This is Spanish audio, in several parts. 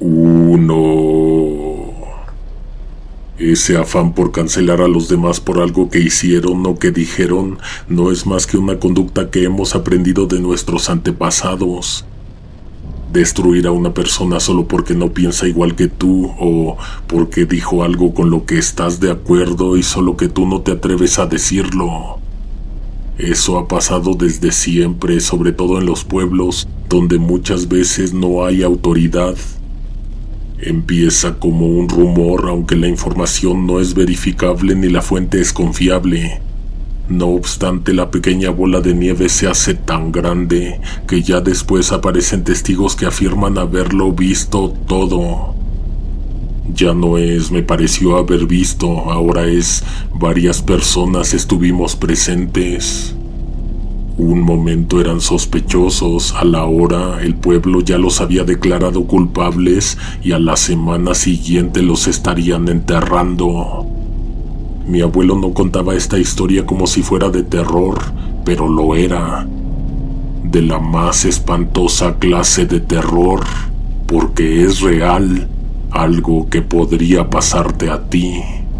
1. Ese afán por cancelar a los demás por algo que hicieron o que dijeron no es más que una conducta que hemos aprendido de nuestros antepasados. Destruir a una persona solo porque no piensa igual que tú o porque dijo algo con lo que estás de acuerdo y solo que tú no te atreves a decirlo. Eso ha pasado desde siempre, sobre todo en los pueblos, donde muchas veces no hay autoridad. Empieza como un rumor, aunque la información no es verificable ni la fuente es confiable. No obstante, la pequeña bola de nieve se hace tan grande que ya después aparecen testigos que afirman haberlo visto todo. Ya no es "me pareció haber visto", ahora es "varias personas estuvimos presentes". Un momento eran sospechosos, a la hora el pueblo ya los había declarado culpables y a la semana siguiente los estarían enterrando. Mi abuelo no contaba esta historia como si fuera de terror, pero lo era. De la más espantosa clase de terror, porque es real, algo que podría pasarte a ti.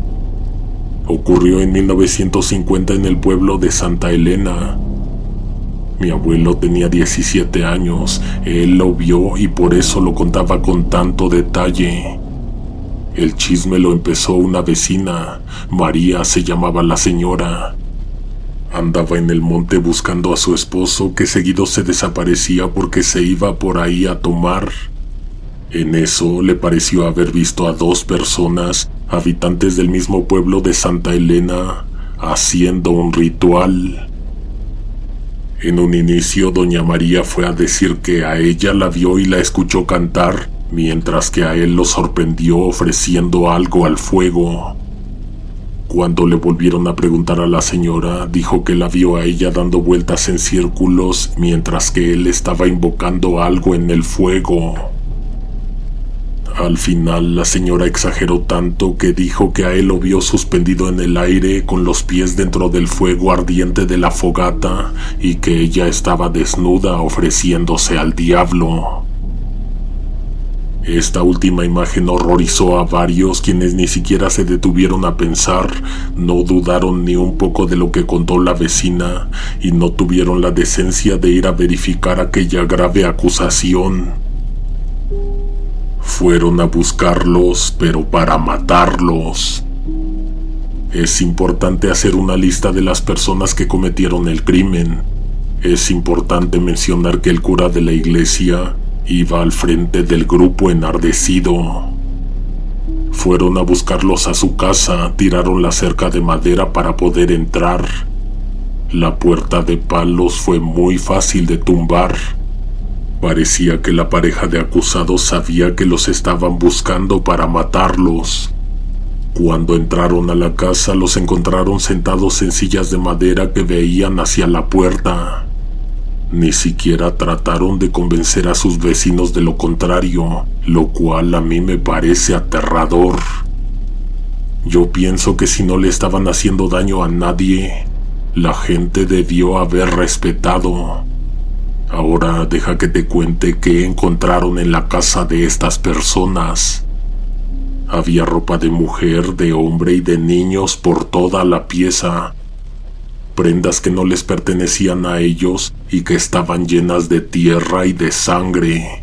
Ocurrió en 1950 en el pueblo de Santa Elena. Mi abuelo tenía 17 años, él lo vio y por eso lo contaba con tanto detalle. El chisme lo empezó una vecina, María se llamaba la señora. Andaba en el monte buscando a su esposo, que seguido se desaparecía porque se iba por ahí a tomar. En eso le pareció haber visto a 2 personas, habitantes del mismo pueblo de Santa Elena, haciendo un ritual. En un inicio, doña María fue a decir que a ella la vio y la escuchó cantar, mientras que a él lo sorprendió ofreciendo algo al fuego. Cuando le volvieron a preguntar a la señora, dijo que la vio a ella dando vueltas en círculos mientras que él estaba invocando algo en el fuego. Al final, la señora exageró tanto que dijo que a él lo vio suspendido en el aire con los pies dentro del fuego ardiente de la fogata y que ella estaba desnuda ofreciéndose al diablo. Esta última imagen horrorizó a varios, quienes ni siquiera se detuvieron a pensar, no dudaron ni un poco de lo que contó la vecina y no tuvieron la decencia de ir a verificar aquella grave acusación. Fueron a buscarlos, pero para matarlos. Es importante hacer una lista de las personas que cometieron el crimen. Es importante mencionar que el cura de la iglesia iba al frente del grupo enardecido. Fueron a buscarlos a su casa, tiraron la cerca de madera para poder entrar. La puerta de palos fue muy fácil de tumbar. Parecía que la pareja de acusados sabía que los estaban buscando para matarlos. Cuando entraron a la casa, los encontraron sentados en sillas de madera que veían hacia la puerta. Ni siquiera trataron de convencer a sus vecinos de lo contrario, lo cual a mí me parece aterrador. Yo pienso que si no le estaban haciendo daño a nadie, la gente debió haber respetado. Ahora deja que te cuente qué encontraron en la casa de estas personas. Había ropa de mujer, de hombre y de niños por toda la pieza. Prendas que no les pertenecían a ellos y que estaban llenas de tierra y de sangre.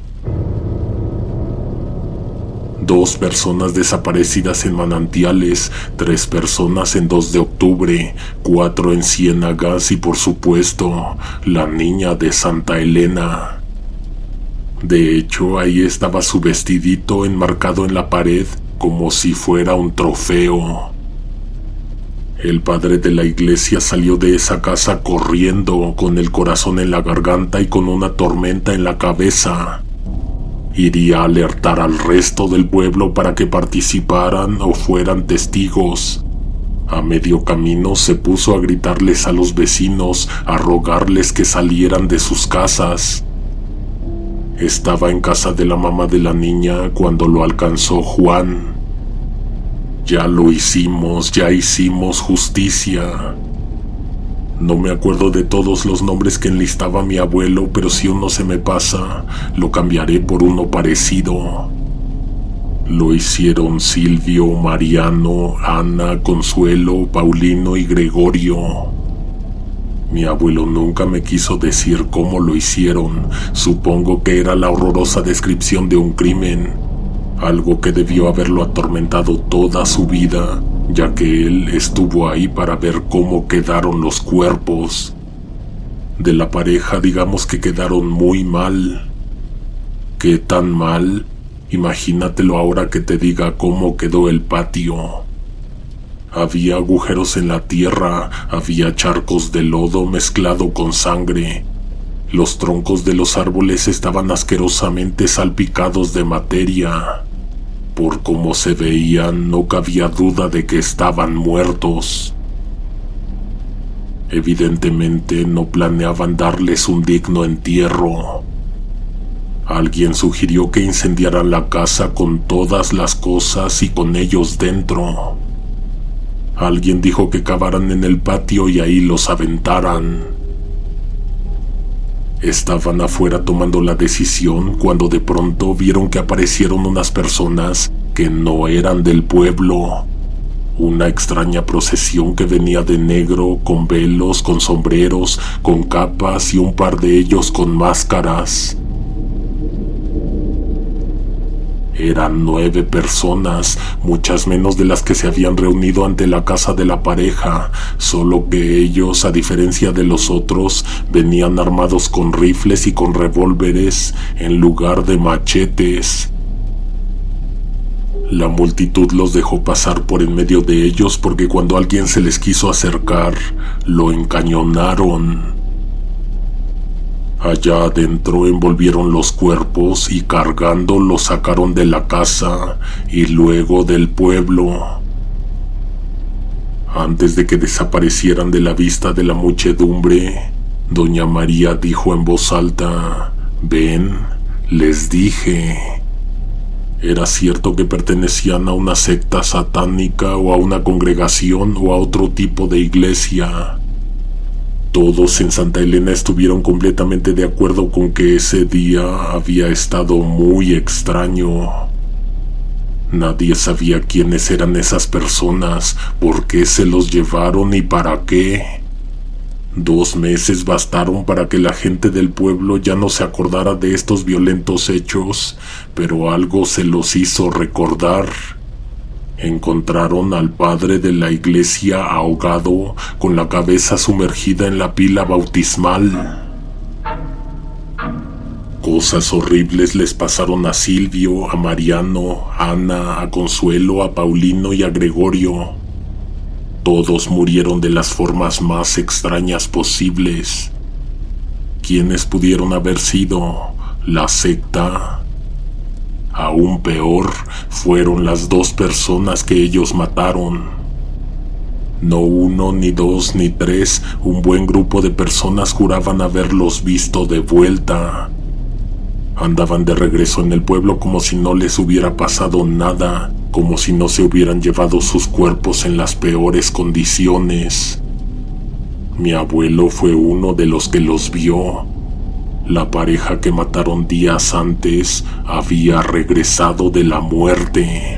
2 personas desaparecidas en Manantiales, 3 personas en 2 de octubre, 4 en Ciénagas y por supuesto, la niña de Santa Elena. De hecho, ahí estaba su vestidito enmarcado en la pared como si fuera un trofeo. El padre de la iglesia salió de esa casa corriendo, con el corazón en la garganta y con una tormenta en la cabeza. Iría a alertar al resto del pueblo para que participaran o fueran testigos. A medio camino se puso a gritarles a los vecinos, a rogarles que salieran de sus casas. Estaba en casa de la mamá de la niña cuando lo alcanzó Juan. Ya lo hicimos, ya hicimos justicia. No me acuerdo de todos los nombres que enlistaba mi abuelo, pero si uno se me pasa, lo cambiaré por uno parecido. Lo hicieron Silvio, Mariano, Ana, Consuelo, Paulino y Gregorio. Mi abuelo nunca me quiso decir cómo lo hicieron. Supongo que era la horrorosa descripción de un crimen, algo que debió haberlo atormentado toda su vida, ya que él estuvo ahí para ver cómo quedaron los cuerpos. De la pareja, digamos que quedaron muy mal. ¿Qué tan mal? Imagínatelo ahora que te diga cómo quedó el patio. Había agujeros en la tierra, había charcos de lodo mezclado con sangre. Los troncos de los árboles estaban asquerosamente salpicados de materia. Por cómo se veían, no cabía duda de que estaban muertos. Evidentemente no planeaban darles un digno entierro. Alguien sugirió que incendiaran la casa con todas las cosas y con ellos dentro. Alguien dijo que cavaran en el patio y ahí los aventaran. Estaban afuera tomando la decisión cuando de pronto vieron que aparecieron unas personas que no eran del pueblo. Una extraña procesión que venía de negro, con velos, con sombreros, con capas y un par de ellos con máscaras. Eran 9 personas, muchas menos de las que se habían reunido ante la casa de la pareja, solo que ellos, a diferencia de los otros, venían armados con rifles y con revólveres en lugar de machetes. La multitud los dejó pasar por en medio de ellos porque cuando alguien se les quiso acercar, lo encañonaron. Allá adentro envolvieron los cuerpos y cargando los sacaron de la casa y luego del pueblo. Antes de que desaparecieran de la vista de la muchedumbre, doña María dijo en voz alta: «Ven, les dije». Era cierto que pertenecían a una secta satánica o a una congregación o a otro tipo de iglesia. Todos en Santa Elena estuvieron completamente de acuerdo con que ese día había estado muy extraño. Nadie sabía quiénes eran esas personas, por qué se los llevaron y para qué. 2 meses bastaron para que la gente del pueblo ya no se acordara de estos violentos hechos, pero algo se los hizo recordar. Encontraron al padre de la iglesia ahogado, con la cabeza sumergida en la pila bautismal. Cosas horribles les pasaron a Silvio, a Mariano, a Ana, a Consuelo, a Paulino y a Gregorio. Todos murieron de las formas más extrañas posibles. ¿Quiénes pudieron haber sido? ¿La secta? Aún peor, fueron las 2 personas que ellos mataron. No 1, ni 2, ni 3, un buen grupo de personas juraban haberlos visto de vuelta. Andaban de regreso en el pueblo como si no les hubiera pasado nada, como si no se hubieran llevado sus cuerpos en las peores condiciones. Mi abuelo fue uno de los que los vio. La pareja que mataron días antes había regresado de la muerte.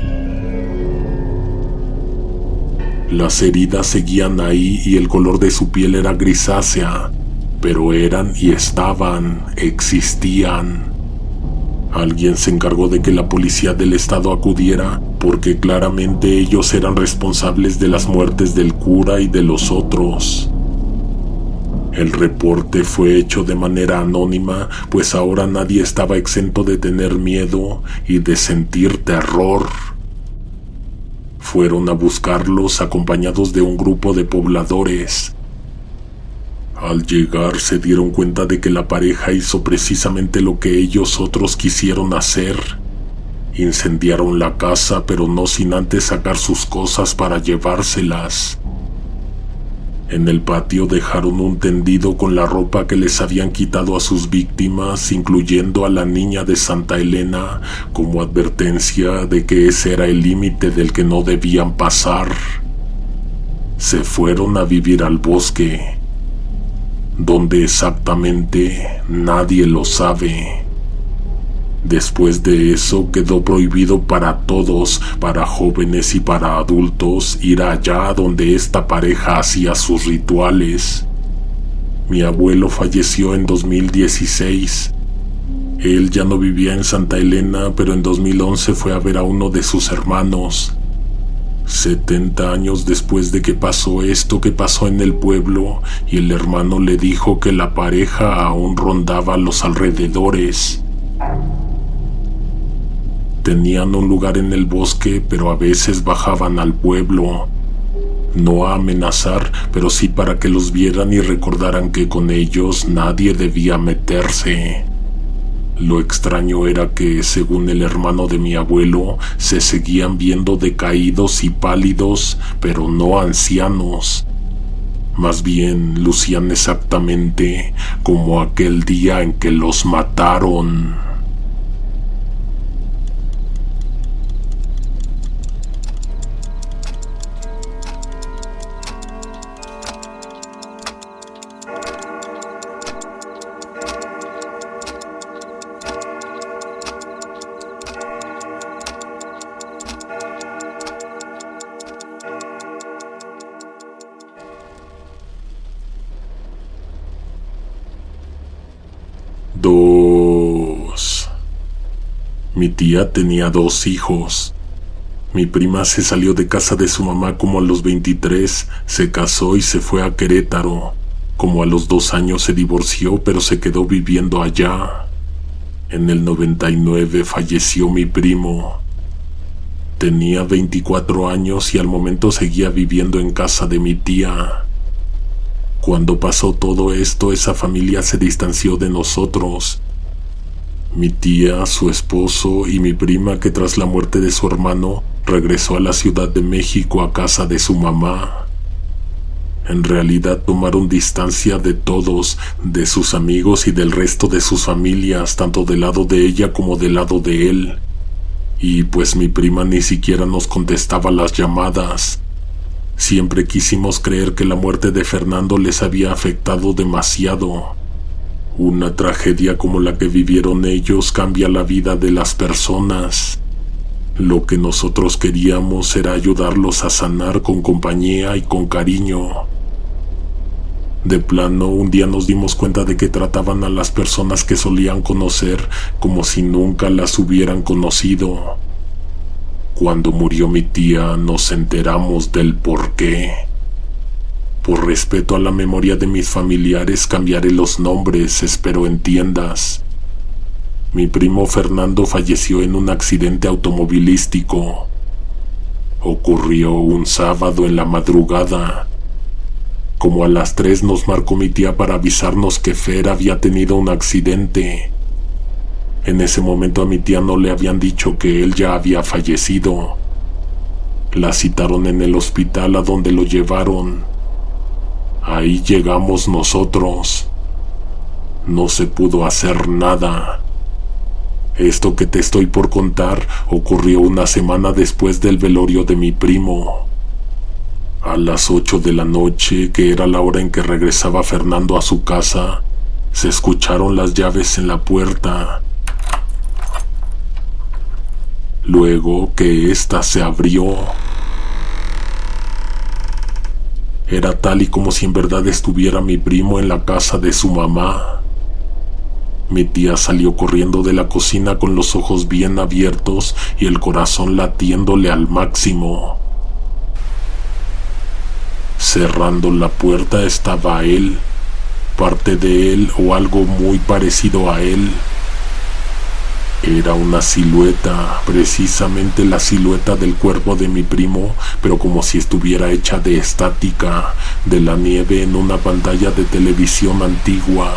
Las heridas seguían ahí y el color de su piel era grisácea, pero eran y estaban, existían. Alguien se encargó de que la policía del estado acudiera porque claramente ellos eran responsables de las muertes del cura y de los otros. El reporte fue hecho de manera anónima, pues ahora nadie estaba exento de tener miedo y de sentir terror. Fueron a buscarlos acompañados de un grupo de pobladores. Al llegar se dieron cuenta de que la pareja hizo precisamente lo que ellos otros quisieron hacer. Incendiaron la casa, pero no sin antes sacar sus cosas para llevárselas. En el patio dejaron un tendido con la ropa que les habían quitado a sus víctimas, incluyendo a la niña de Santa Elena, como advertencia de que ese era el límite del que no debían pasar. Se fueron a vivir al bosque, donde exactamente nadie lo sabe. Después de eso quedó prohibido para todos, para jóvenes y para adultos, ir allá donde esta pareja hacía sus rituales. Mi abuelo falleció en 2016. Él ya no vivía en Santa Elena, pero en 2011 fue a ver a uno de sus hermanos. 70 años después de que pasó esto que pasó en el pueblo, y el hermano le dijo que la pareja aún rondaba los alrededores. Tenían un lugar en el bosque, pero a veces bajaban al pueblo. No a amenazar, pero sí para que los vieran y recordaran que con ellos nadie debía meterse. Lo extraño era que, según el hermano de mi abuelo, se seguían viendo decaídos y pálidos, pero no ancianos. Más bien lucían exactamente como aquel día en que los mataron. Mi tía tenía 2 hijos. Mi prima se salió de casa de su mamá como a los 23, se casó y se fue a Querétaro. Como a los 2 años se divorció, pero se quedó viviendo allá. En el 99 falleció mi primo. Tenía 24 años y al momento seguía viviendo en casa de mi tía. Cuando pasó todo esto, esa familia se distanció de nosotros. Mi tía, su esposo y mi prima, que tras la muerte de su hermano regresó a la Ciudad de México a casa de su mamá. En realidad tomaron distancia de todos, de sus amigos y del resto de sus familias, tanto del lado de ella como del lado de él. Y pues mi prima ni siquiera nos contestaba las llamadas. Siempre quisimos creer que la muerte de Fernando les había afectado demasiado. Una tragedia como la que vivieron ellos cambia la vida de las personas. Lo que nosotros queríamos era ayudarlos a sanar con compañía y con cariño. De plano, un día nos dimos cuenta de que trataban a las personas que solían conocer como si nunca las hubieran conocido. Cuando murió mi tía, nos enteramos del porqué. Por respeto a la memoria de mis familiares, cambiaré los nombres, espero entiendas. Mi primo Fernando falleció en un accidente automovilístico. Ocurrió un sábado en la madrugada. Como a las 3 nos marcó mi tía para avisarnos que Fer había tenido un accidente. En ese momento a mi tía no le habían dicho que él ya había fallecido. La citaron en el hospital a donde lo llevaron. Ahí llegamos nosotros. No se pudo hacer nada. Esto que te estoy por contar ocurrió una semana después del velorio de mi primo. A las 8 de la noche, que era la hora en que regresaba Fernando a su casa, se escucharon las llaves en la puerta. Luego que ésta se abrió. Era tal y como si en verdad estuviera mi primo en la casa de su mamá. Mi tía salió corriendo de la cocina con los ojos bien abiertos y el corazón latiéndole al máximo. Cerrando la puerta estaba él, parte de él o algo muy parecido a él. Era una silueta, precisamente la silueta del cuerpo de mi primo, pero como si estuviera hecha de estática, de la nieve en una pantalla de televisión antigua.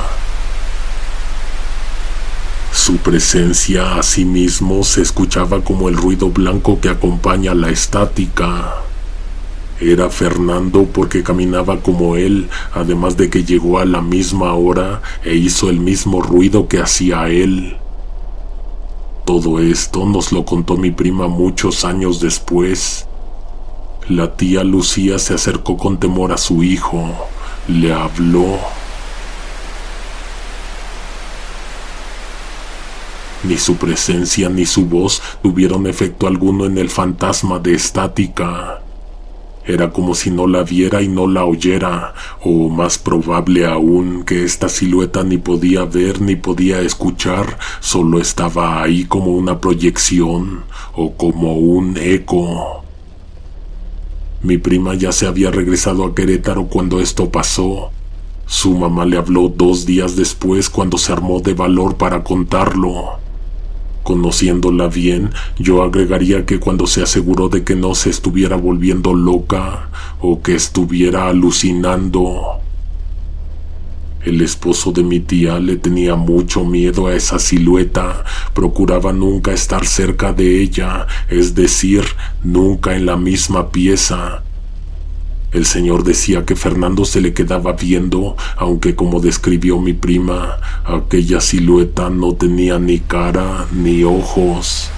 Su presencia asimismo se escuchaba como el ruido blanco que acompaña la estática. Era Fernando porque caminaba como él, además de que llegó a la misma hora e hizo el mismo ruido que hacía él. Todo esto nos lo contó mi prima muchos años después. La tía Lucía se acercó con temor a su hijo, le habló. Ni su presencia ni su voz tuvieron efecto alguno en el fantasma de Estática. Era como si no la viera y no la oyera, o más probable aún, que esta silueta ni podía ver ni podía escuchar, solo estaba ahí como una proyección o como un eco. Mi prima ya se había regresado a Querétaro cuando esto pasó. Su mamá le habló 2 días después cuando se armó de valor para contarlo. Conociéndola bien, yo agregaría que cuando se aseguró de que no se estuviera volviendo loca o que estuviera alucinando. El esposo de mi tía le tenía mucho miedo a esa silueta, procuraba nunca estar cerca de ella, es decir, nunca en la misma pieza. El señor decía que Fernando se le quedaba viendo, aunque como describió mi prima, aquella silueta no tenía ni cara ni ojos.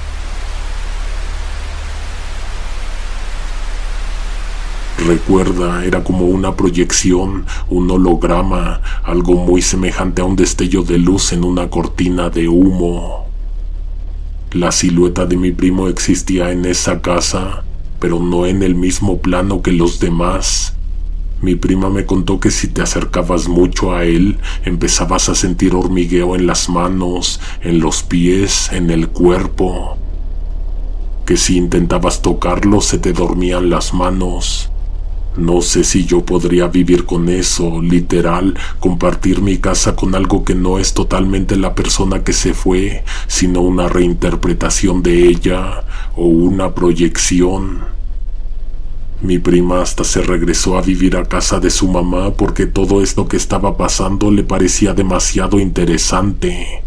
Recuerda, era como una proyección, un holograma, algo muy semejante a un destello de luz en una cortina de humo. La silueta de mi primo existía en esa casa, pero no en el mismo plano que los demás. Mi prima me contó que si te acercabas mucho a él, empezabas a sentir hormigueo en las manos, en los pies, en el cuerpo. Que si intentabas tocarlo, se te dormían las manos. No sé si yo podría vivir con eso, literal, compartir mi casa con algo que no es totalmente la persona que se fue, sino una reinterpretación de ella o una proyección. Mi prima hasta se regresó a vivir a casa de su mamá porque todo esto que estaba pasando le parecía demasiado interesante.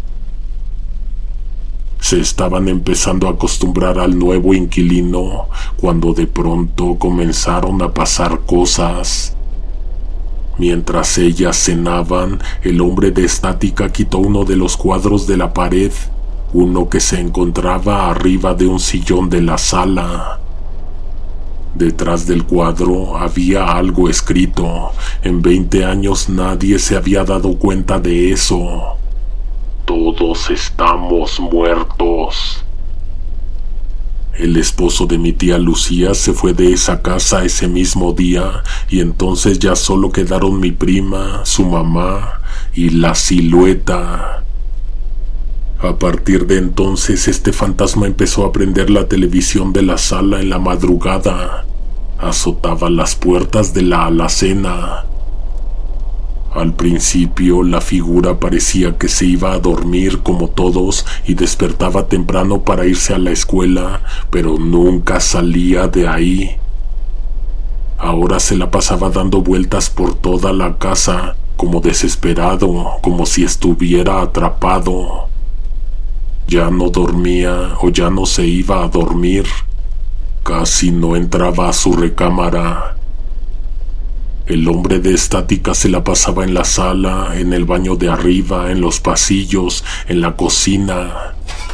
Se estaban empezando a acostumbrar al nuevo inquilino cuando de pronto comenzaron a pasar cosas. Mientras ellas cenaban, el hombre de Estática quitó uno de los cuadros de la pared, uno que se encontraba arriba de un sillón de la sala. Detrás del cuadro había algo escrito. En 20 años nadie se había dado cuenta de eso. Todos estamos muertos. El esposo de mi tía Lucía se fue de esa casa ese mismo día y entonces ya solo quedaron mi prima, su mamá y la silueta. A partir de entonces este fantasma empezó a prender la televisión de la sala en la madrugada. Azotaba las puertas de la alacena. Al principio la figura parecía que se iba a dormir como todos y despertaba temprano para irse a la escuela, pero nunca salía de ahí. Ahora se la pasaba dando vueltas por toda la casa, como desesperado, como si estuviera atrapado. Ya no dormía o ya no se iba a dormir. Casi no entraba a su recámara. El hombre de Estática se la pasaba en la sala, en el baño de arriba, en los pasillos, en la cocina.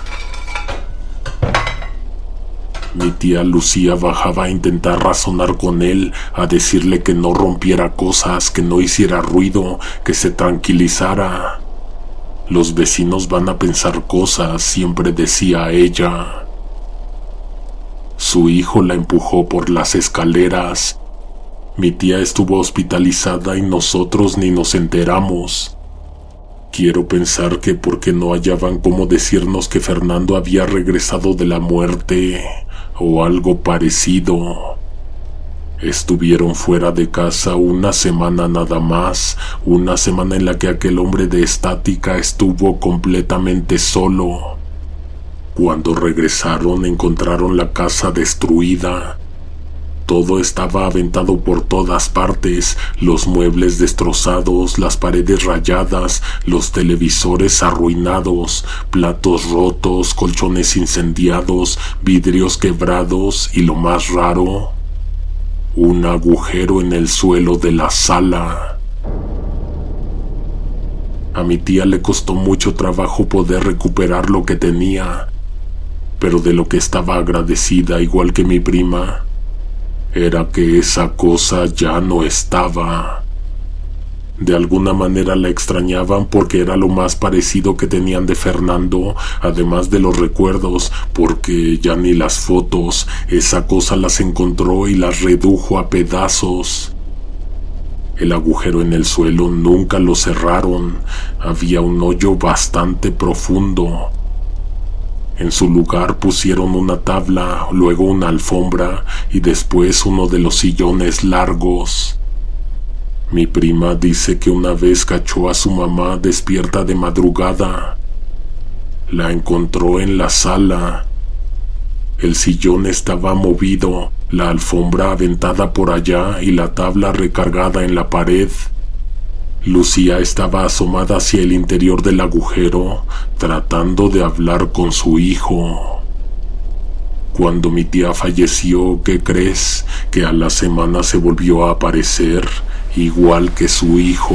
Mi tía Lucía bajaba a intentar razonar con él, a decirle que no rompiera cosas, que no hiciera ruido, que se tranquilizara. Los vecinos van a pensar cosas, siempre decía ella. Su hijo la empujó por las escaleras. Mi tía estuvo hospitalizada y nosotros ni nos enteramos. Quiero pensar que porque no hallaban cómo decirnos que Fernando había regresado de la muerte o algo parecido. Estuvieron fuera de casa una semana nada más, una semana en la que aquel hombre de Estática estuvo completamente solo. Cuando regresaron encontraron la casa destruida. Todo estaba aventado por todas partes, los muebles destrozados, las paredes rayadas, los televisores arruinados, platos rotos, colchones incendiados, vidrios quebrados y lo más raro, un agujero en el suelo de la sala. A mi tía le costó mucho trabajo poder recuperar lo que tenía, pero de lo que estaba agradecida, igual que mi prima, era que esa cosa ya no estaba. De alguna manera la extrañaban porque era lo más parecido que tenían de Fernando, además de los recuerdos, porque ya ni las fotos, esa cosa las encontró y las redujo a pedazos. El agujero en el suelo nunca lo cerraron, había un hoyo bastante profundo. En su lugar pusieron una tabla, luego una alfombra y después uno de los sillones largos. Mi prima dice que una vez cachó a su mamá despierta de madrugada. La encontró en la sala. El sillón estaba movido, la alfombra aventada por allá y la tabla recargada en la pared. Lucía estaba asomada hacia el interior del agujero, tratando de hablar con su hijo. Cuando mi tía falleció, ¿qué crees? Que a la semana se volvió a aparecer, igual que su hijo.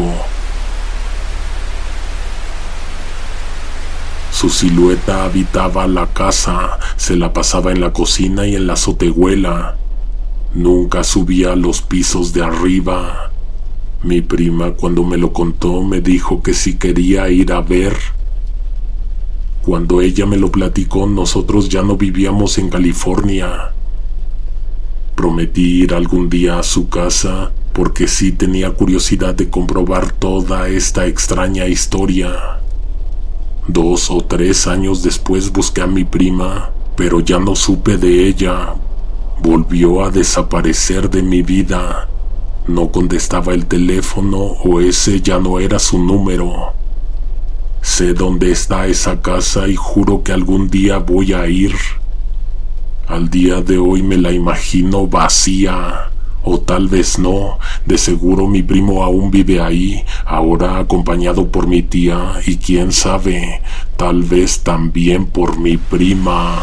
Su silueta habitaba la casa, se la pasaba en la cocina y en la azotehuela. Nunca subía a los pisos de arriba. Mi prima, cuando me lo contó, me dijo que si quería ir a ver. Cuando ella me lo platicó, nosotros ya no vivíamos en California. Prometí ir algún día a su casa porque sí tenía curiosidad de comprobar toda esta extraña historia. 2 o 3 años después busqué a mi prima, pero ya no supe de ella. Volvió a desaparecer de mi vida. No contestaba el teléfono o ese ya no era su número. Sé dónde está esa casa y juro que algún día voy a ir. Al día de hoy me la imagino vacía, o tal vez no. De seguro mi primo aún vive ahí, ahora acompañado por mi tía y quién sabe, tal vez también por mi prima.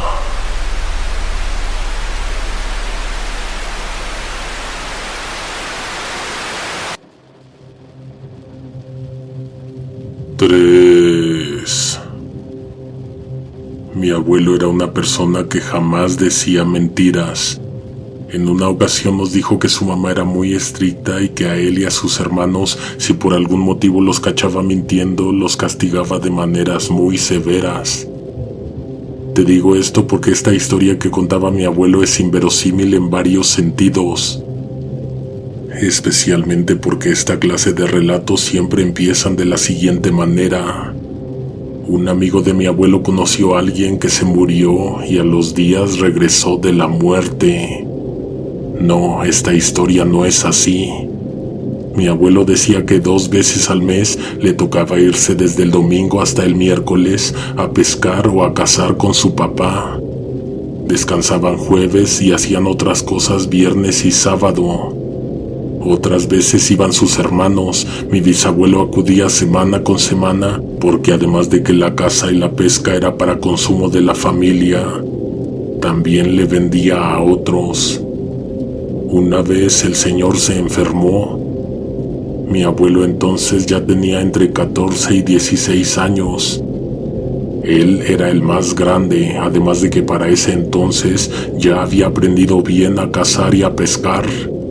Mi abuelo era una persona que jamás decía mentiras. En una ocasión nos dijo que su mamá era muy estricta y que a él y a sus hermanos, si por algún motivo los cachaba mintiendo, los castigaba de maneras muy severas. Te digo esto porque esta historia que contaba mi abuelo es inverosímil en varios sentidos. Especialmente porque esta clase de relatos siempre empiezan de la siguiente manera. Un amigo de mi abuelo conoció a alguien que se murió y a los días regresó de la muerte. No, esta historia no es así. Mi abuelo decía que 2 veces al mes le tocaba irse desde el domingo hasta el miércoles a pescar o a cazar con su papá. Descansaban jueves y hacían otras cosas viernes y sábado. Otras veces iban sus hermanos. Mi bisabuelo acudía semana con semana porque además de que la caza y la pesca era para consumo de la familia, también le vendía a otros. Una vez el señor se enfermó. Mi abuelo entonces ya tenía entre 14 y 16 años. Él era el más grande, además de que para ese entonces ya había aprendido bien a cazar y a pescar.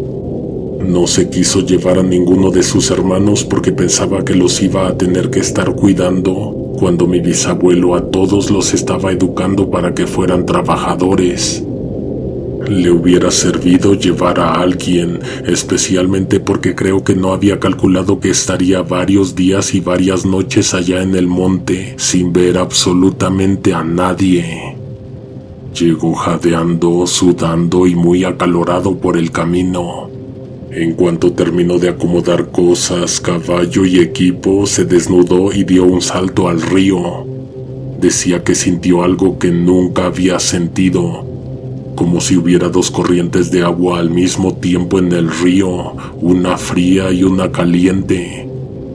No se quiso llevar a ninguno de sus hermanos porque pensaba que los iba a tener que estar cuidando, cuando mi bisabuelo a todos los estaba educando para que fueran trabajadores. Le hubiera servido llevar a alguien, especialmente porque creo que no había calculado que estaría varios días y varias noches allá en el monte sin ver absolutamente a nadie. Llegó jadeando, sudando y muy acalorado por el camino. En cuanto terminó de acomodar cosas, caballo y equipo, se desnudó y dio un salto al río. Decía que sintió algo que nunca había sentido, como si hubiera 2 corrientes de agua al mismo tiempo en el río, una fría y una caliente.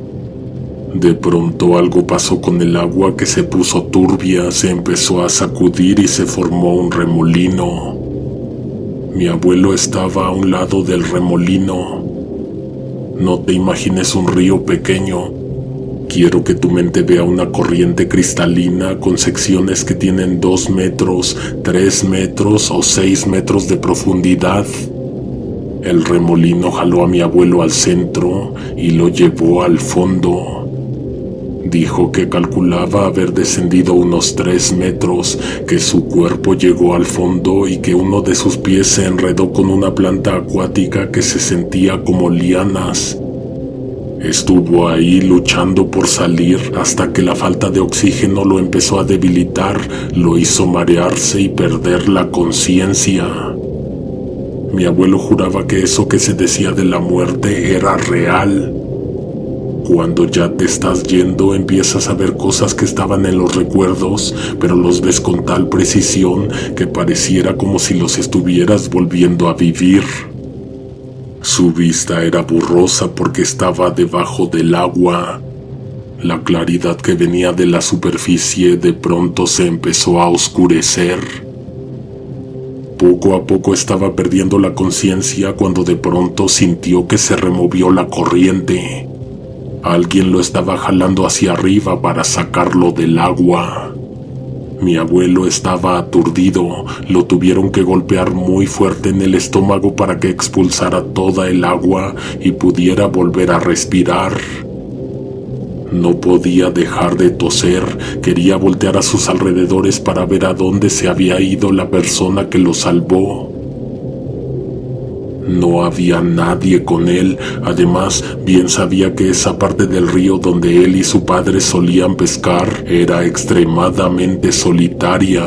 De pronto algo pasó con el agua que se puso turbia, se empezó a sacudir y se formó un remolino. Mi abuelo estaba a un lado del remolino. No te imagines un río pequeño. Quiero que tu mente vea una corriente cristalina con secciones que tienen 2 metros, 3 metros o 6 metros de profundidad. El remolino jaló a mi abuelo al centro y lo llevó al fondo. Dijo que calculaba haber descendido unos 3 metros, que su cuerpo llegó al fondo y que uno de sus pies se enredó con una planta acuática que se sentía como lianas. Estuvo ahí luchando por salir hasta que la falta de oxígeno lo empezó a debilitar, lo hizo marearse y perder la conciencia. Mi abuelo juraba que eso que se decía de la muerte era real. Cuando ya te estás yendo, empiezas a ver cosas que estaban en los recuerdos, pero los ves con tal precisión que pareciera como si los estuvieras volviendo a vivir. Su vista era borrosa porque estaba debajo del agua. La claridad que venía de la superficie de pronto se empezó a oscurecer. Poco a poco estaba perdiendo la conciencia cuando de pronto sintió que se removió la corriente. Alguien lo estaba jalando hacia arriba para sacarlo del agua. Mi abuelo estaba aturdido, lo tuvieron que golpear muy fuerte en el estómago para que expulsara toda el agua y pudiera volver a respirar. No podía dejar de toser, quería voltear a sus alrededores para ver a dónde se había ido la persona que lo salvó. No había nadie con él, además bien sabía que esa parte del río donde él y su padre solían pescar era extremadamente solitaria.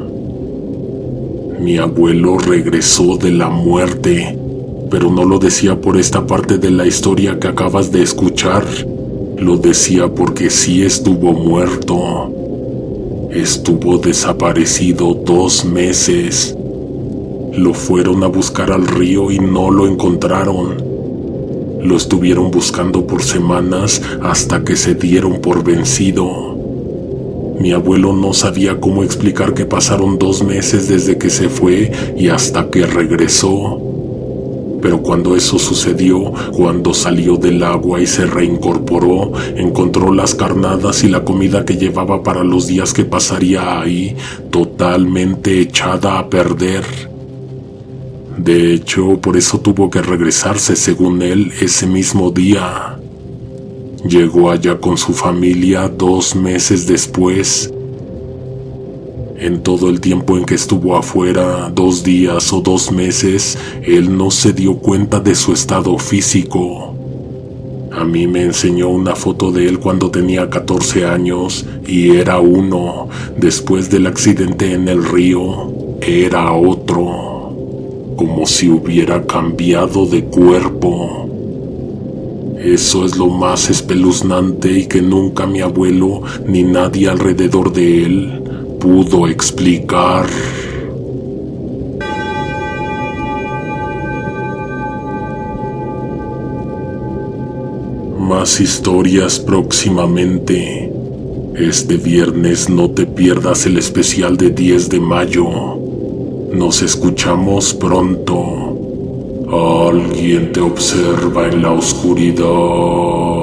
Mi abuelo regresó de la muerte, pero no lo decía por esta parte de la historia que acabas de escuchar, lo decía porque sí estuvo muerto. Estuvo desaparecido 2 meses. Lo fueron a buscar al río y no lo encontraron. Lo estuvieron buscando por semanas hasta que se dieron por vencido. Mi abuelo no sabía cómo explicar que pasaron 2 meses desde que se fue y hasta que regresó. Pero cuando eso sucedió, cuando salió del agua y se reincorporó, encontró las carnadas y la comida que llevaba para los días que pasaría ahí totalmente echada a perder. De hecho, por eso tuvo que regresarse, según él, ese mismo día. Llegó allá con su familia 2 meses después. En todo el tiempo en que estuvo afuera, 2 días o 2 meses, él no se dio cuenta de su estado físico. A mí me enseñó una foto de él cuando tenía 14 años y era uno. Después del accidente en el río, era otro. Como si hubiera cambiado de cuerpo. Eso es lo más espeluznante y que nunca mi abuelo ni nadie alrededor de él pudo explicar. Más historias próximamente. Este viernes no te pierdas el especial de 10 de mayo. Nos escuchamos pronto. Alguien te observa en la oscuridad.